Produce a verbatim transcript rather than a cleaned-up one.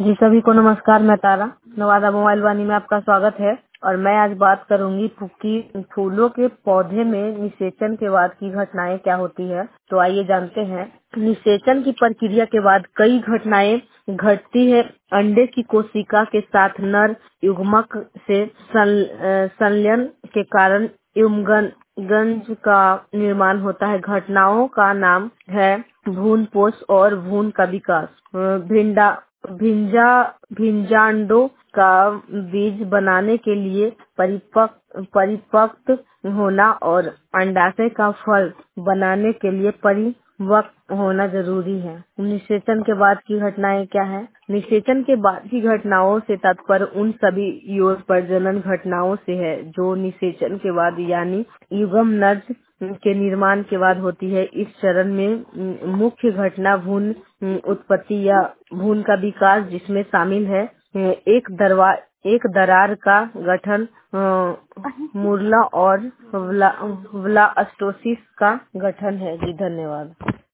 जी सभी को नमस्कार। मैं तारा नवादा मोबाइल वाणी में आपका स्वागत है और मैं आज बात करूंगी कि फूलों के पौधे में निषेचन के बाद की घटनाएं क्या होती है। तो आइए जानते हैं। निषेचन की प्रक्रिया के बाद कई घटनाएं घटती है। अंडे की कोशिका के साथ नर युग्मक से संलयन के कारण युग्मगंज का निर्माण होता है। घटनाओं का नाम है भ्रूणपोष और भ्रूण का विकास। भिंडा भिंजा भिंजांडों का बीज बनाने के लिए परिपक्व परिपक्व होना और अंडाशय का फल बनाने के लिए परिपक्व होना जरूरी है। निषेचन के बाद की घटनाएं क्या है। निषेचन के बाद की घटनाओं से तात्पर्य उन सभी योनि प्रजनन घटनाओं से है जो निषेचन के बाद यानी युग्मनज के निर्माण के बाद होती है। इस चरण में मुख्य घटना भ्रूण उत्पत्ति या भ्रूण का विकास जिसमें शामिल है एक दरवा एक दरार का गठन, मुरला और ब्लास्टोसिस का गठन है। जी धन्यवाद।